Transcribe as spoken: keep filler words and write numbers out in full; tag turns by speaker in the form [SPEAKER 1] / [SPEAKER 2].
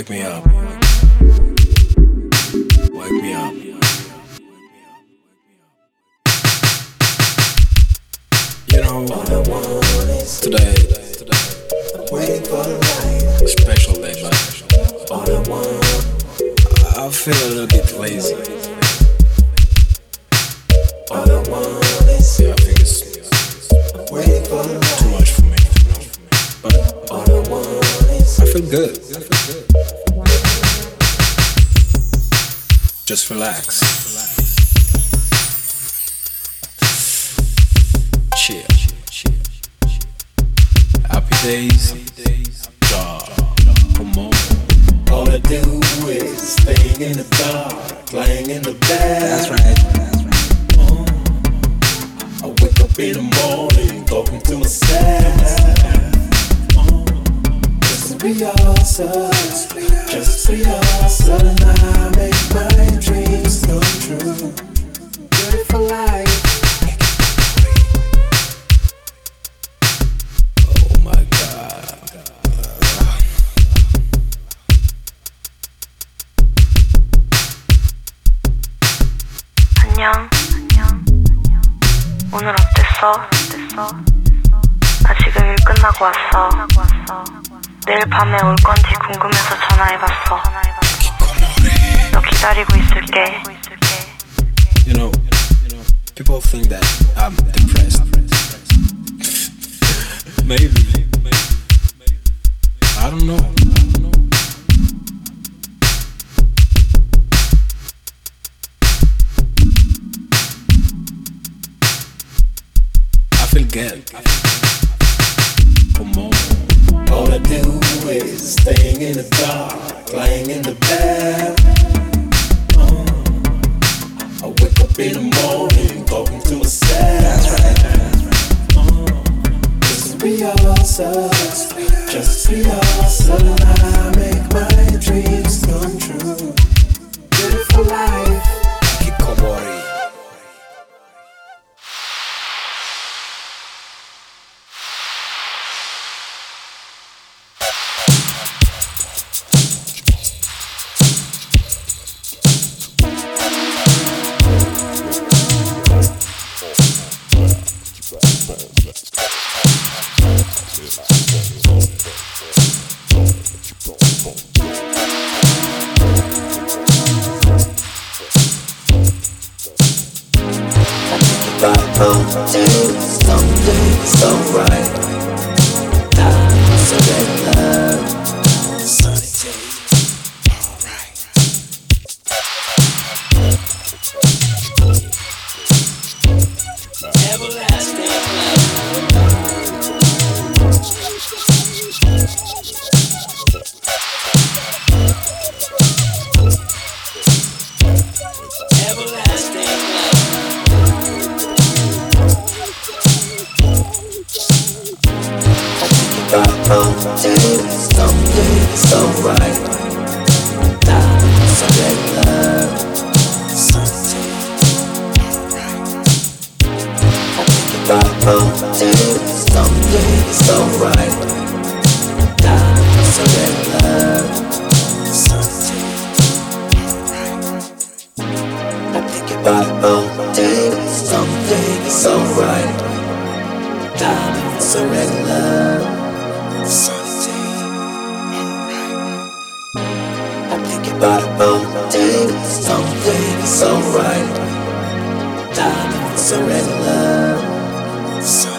[SPEAKER 1] Wake me up. Wake me up. You know, today, today, a special day, but I feel a little bit lazy. Yeah, I think it's too much for me. But I feel good. I feel good. Just relax. Chill. Happy days. Job. Come on.
[SPEAKER 2] All I do is staying in the dark, lying in the bed.
[SPEAKER 1] That's right. That's right.
[SPEAKER 2] I wake up in the morning, talking to myself. Just be awesome, just be awesome. And I make my dreams come true. Beautiful life.
[SPEAKER 1] Oh my God.
[SPEAKER 3] 안녕. 오늘 어땠어? 어땠어? 나 지금 일 끝나고 왔어. 내일 밤에 올 건지 궁금해서 전화해봤어. 너 기다리고 있을게.
[SPEAKER 1] You know, people think that I'm depressed. Maybe. I don't know. I feel good. Come on.
[SPEAKER 2] All I do is staying in the dark, lying in the bed. Uh, I wake up in the morning, talking to myself.
[SPEAKER 1] That's right. That's right.
[SPEAKER 2] Uh, just be awesome, just be awesome. I make my dreams come true. Beautiful life.
[SPEAKER 1] Hikikomori.
[SPEAKER 2] Someday it's alright. Surrender. Sunny days, alright. Everlasting someday it's alright. Surrender. Someday, alright. I think about mountains. Someday it's alright. Surrender. Someday, alright. I think about mountains. Someday it's alright. Surrender. Someday, alright. I think about a mountain. Someday it's alright. Time to surrender.